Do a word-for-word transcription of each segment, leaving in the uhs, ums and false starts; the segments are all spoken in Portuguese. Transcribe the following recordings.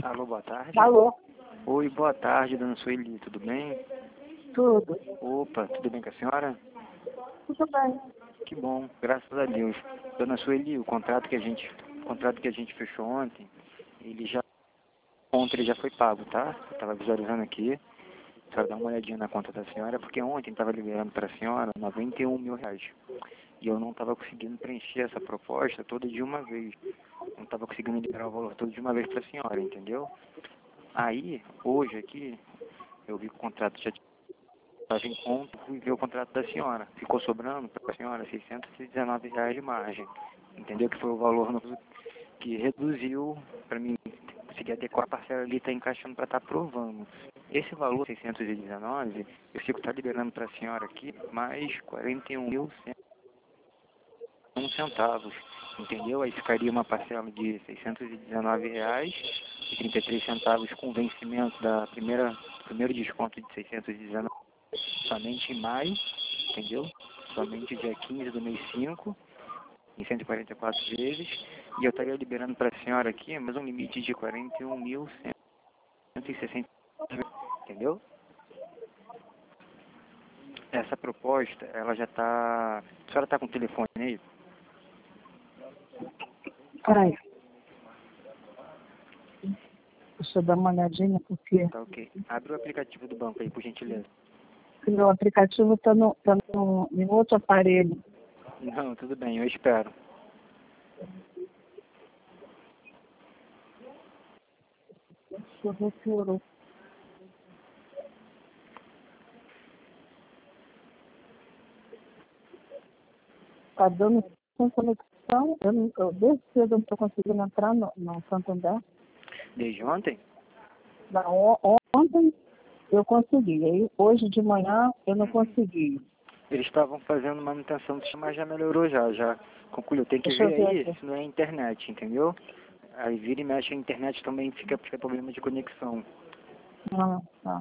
Alô, boa tarde. Alô, Oi, boa tarde, dona Sueli, tudo bem? tudo. Opa, tudo bem com a senhora? Tudo bem. Que bom, graças a Deus. Dona Sueli, o contrato que a gente, o contrato que a gente fechou ontem, ele já, ontem ele já foi pago, tá? Eu estava visualizando aqui, só dar uma olhadinha na conta da senhora, porque ontem estava liberando para a senhora noventa e um mil reais. E eu não estava conseguindo preencher essa proposta toda de uma vez. Não estava conseguindo liberar o valor todo de uma vez para a senhora, entendeu? Aí, hoje aqui, eu vi que o contrato já estava em conta, fui ver o contrato da senhora. Ficou sobrando para a senhora seiscentos e dezenove reais de margem. Entendeu? Que foi o valor no, que reduziu para mim conseguir adequar a parcela ali, está encaixando para estar aprovando. Esse valor, seiscentos e dezenove, eu fico tá liberando para a senhora aqui mais quarenta e um mil cento e um centavos. Entendeu? Aí ficaria uma parcela de seiscentos e dezenove reais e trinta e três centavos com vencimento da primeira, primeiro desconto de seiscentos e dezenove somente em maio, entendeu? Somente dia quinze do mês cinco, em cento e quarenta e quatro vezes. E eu estaria liberando para a senhora aqui mais um limite de quarenta e um mil cento e sessenta, entendeu? Essa proposta, ela já está... A senhora está com o telefone aí? Peraí, deixa eu dar uma olhadinha, porque Tá ok. Abre o aplicativo do banco aí, por gentileza. o meu aplicativo está no, tá no, em outro aparelho. Não, tudo bem, eu espero. Deixa eu ver se eu... Está dando sem conexão. Eu, não- eu, desde cedo eu não estou conseguindo entrar no, no Santander. Desde ontem? Não, on- ontem eu consegui. Aí, hoje de manhã eu não consegui. Eles estavam fazendo manutenção do sistema, mas já melhorou já, já concluiu. Tem que Deixa eu ver ver aí aqui. se não é a internet, entendeu? Aí vira e mexe a internet também fica, fica problema de conexão. Ah, tá.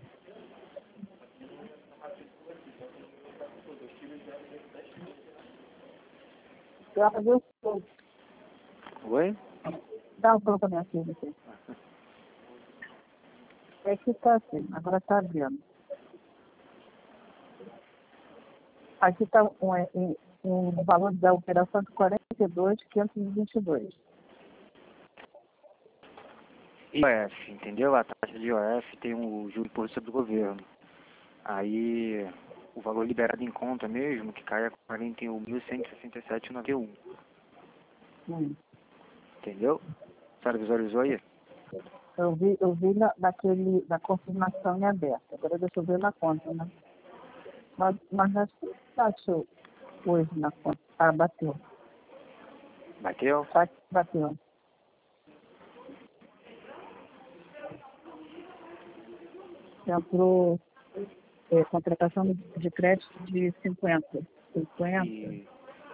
Graças a Deus. Oi? Dá um pouco para minha filha aqui. É que está assim, agora está abrindo. Aqui está um, é, um, um valor da operação de quarenta e dois mil quinhentos e vinte e dois. I O F, entendeu? A taxa de I O F tem o juro imposto sobre o governo. Aí o valor liberado em conta mesmo, que cai a quarenta e um mil cento e sessenta e sete vírgula noventa e um. Hum. Entendeu? A senhora visualizou aí? Eu vi, eu vi na, naquele, na confirmação em aberto. Agora deixa eu ver na conta, né? Mas, mas acho que achou hoje na conta. Ah, bateu. Bateu? Tá, bateu. Entrou é, contratação de crédito de cinquenta. cinquenta. E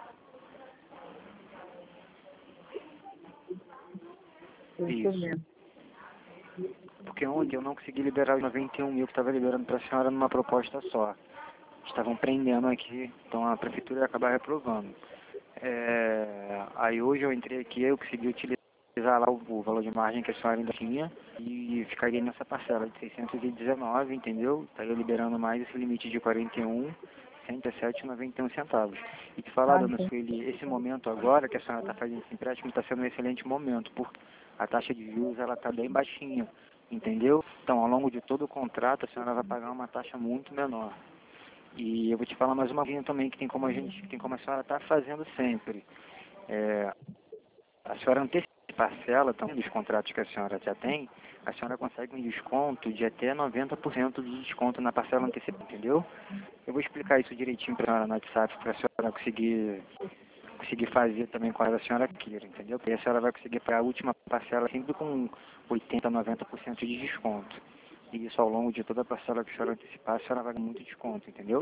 Isso isso. mesmo. Porque ontem eu não consegui liberar os noventa e um mil que estava liberando para a senhora numa proposta só. Estavam prendendo aqui, então a prefeitura ia acabar reprovando. É, aí hoje eu entrei aqui, eu consegui utilizar lá o, o valor de margem que a senhora ainda tinha e ficaria nessa parcela de seiscentos e dezenove, entendeu? Estaria liberando mais esse limite de quarenta e um, cento e sete vírgula noventa e um centavos. E te falar, Ah, dona entendi. Sueli, esse momento agora que a senhora está fazendo esse empréstimo está sendo um excelente momento, porque a taxa de juros ela está bem baixinha, entendeu? Então, ao longo de todo o contrato, a senhora vai pagar uma taxa muito menor. E eu vou te falar mais uma coisa também que tem como a gente, que tem como a senhora está fazendo sempre. É, a senhora antecipa a parcela também dos contratos que a senhora já tem, a senhora consegue um desconto de até noventa por cento de desconto na parcela antecipada, entendeu? Eu vou explicar isso direitinho para a senhora no WhatsApp, para a senhora conseguir, conseguir fazer também com a senhora queira, entendeu? Porque a senhora vai conseguir pagar a última parcela sempre com oitenta, noventa por cento de desconto. E isso ao longo de toda a parcela que a senhora antecipar, a senhora vai ganhar muito desconto, entendeu?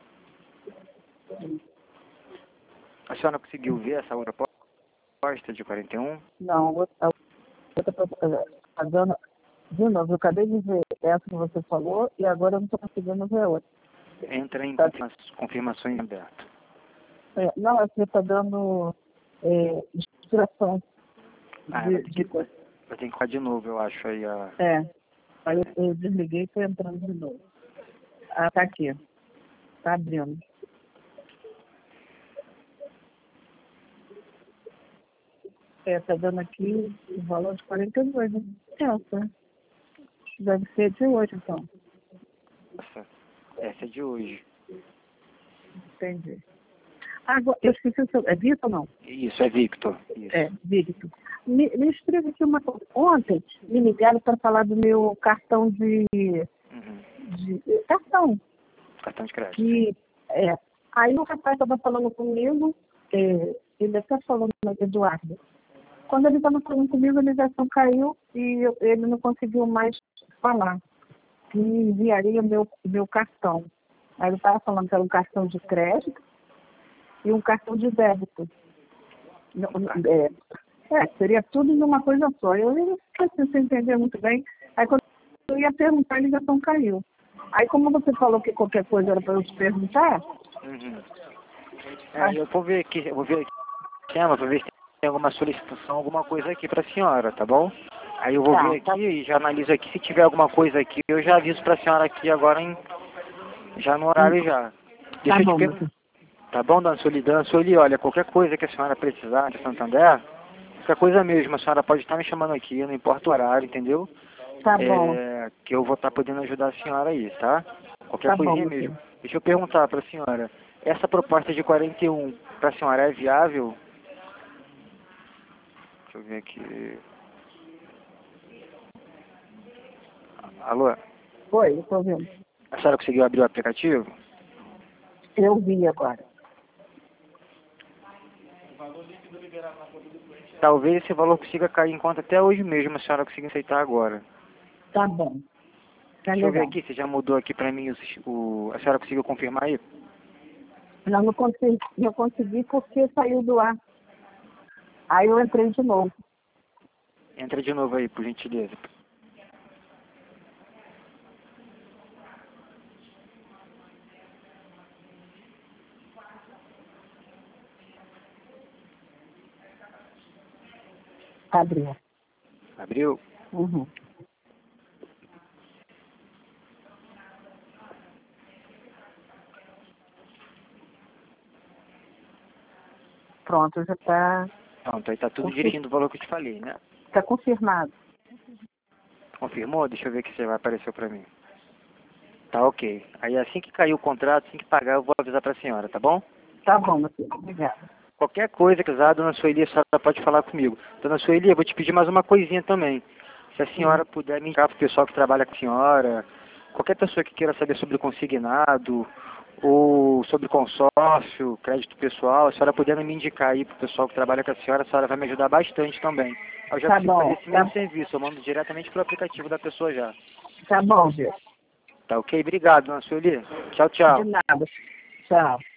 A senhora conseguiu ver essa outra proposta de quarenta e um? Não, a outra proposta, a dona, de novo, eu acabei de ver essa que você falou e agora eu não estou conseguindo ver a outra. Entra em Tá, confirma- confirmações abertas. é, não, você está dando é, inspiração Ah, vai de, ter de que, vai, coisa. Eu tenho que ficar de novo, eu acho, aí a... É. Aí eu, eu desliguei e tô entrando de novo. Ah, tá aqui. Tá abrindo. É, tá dando aqui o valor de quarenta e dois, né? Essa. Deve ser de hoje, então. Essa, essa é de hoje. Entendi. Agora, eu esqueci o seu... É Vitor ou não? Isso, é Victor. Isso. É, Victor. Me, me escreva aqui uma coisa. Ontem me ligaram para falar do meu cartão de... Uhum. de cartão. Cartão de crédito. Que, é, aí o rapaz estava falando comigo, é, ele até falou, Eduardo. Quando ele estava falando comigo, a ligação caiu e eu, ele não conseguiu mais falar. E enviaria meu, meu cartão. Aí ele estava falando que era um cartão de crédito e um cartão de débito. Não, É, é, seria tudo em uma coisa só. Eu não sei se você entender muito bem. Aí quando eu ia perguntar, a ligação caiu. Aí como você falou que qualquer coisa era para eu te perguntar... Uhum. É, eu vou ver aqui, eu vou ver aqui, chama, pra ver se tem alguma solicitação, alguma coisa aqui pra senhora, tá bom? Aí eu vou Tá, ver tá. aqui e já analiso aqui, se tiver alguma coisa aqui, eu já aviso pra senhora aqui agora, em, já no horário já. Deixa Tá eu te bom, perguntar, meu. tá bom, dona Solidão? Sueli, olha, qualquer coisa que a senhora precisar de Santander, qualquer coisa mesmo, a senhora pode estar me chamando aqui, não importa o horário, entendeu? Tá bom, É, que eu vou estar podendo ajudar a senhora aí, tá? Qualquer tá bom, coisinha meu mesmo. filho. Deixa eu perguntar para a senhora, essa proposta de quarenta e um para a senhora é viável? Deixa eu ver aqui. Alô? Oi, eu tô vendo. A senhora conseguiu abrir o aplicativo? Eu vi agora. Talvez esse valor consiga cair em conta até hoje mesmo, a senhora consiga aceitar agora. Tá bom. Tá Deixa eu ver legal. aqui, se já mudou aqui para mim, o, o- a senhora conseguiu confirmar aí? Não, não consegui, não consegui porque saiu do ar. Aí eu entrei de novo. Entra de novo aí, por gentileza. Abriu. Abriu? Uhum. Pronto, já tá, Pronto, aí tá tudo confir... direitinho do valor que eu te falei, né? tá confirmado. Confirmou? Deixa eu ver que você vai aparecer para mim. Tá ok. Aí assim que cair o contrato, assim que pagar, eu vou avisar para a senhora, tá bom? Tá bom, meu filho. Obrigada. Qualquer coisa que usar, dona Sueli, a senhora pode falar comigo. Dona Sueli, eu vou te pedir mais uma coisinha também. Se a senhora Hum. puder me indicar para o pessoal que trabalha com a senhora, qualquer pessoa que queira saber sobre o consignado, ou sobre consórcio, crédito pessoal, a senhora puder me indicar aí para o pessoal que trabalha com a senhora, a senhora vai me ajudar bastante também. Eu já Tá consigo fazer bom. esse Tá, mesmo serviço, eu mando diretamente pro aplicativo da pessoa já. tá bom, viu? Tá ok? Obrigado, dona Sueli. Tchau, De tchau. nada. Tchau.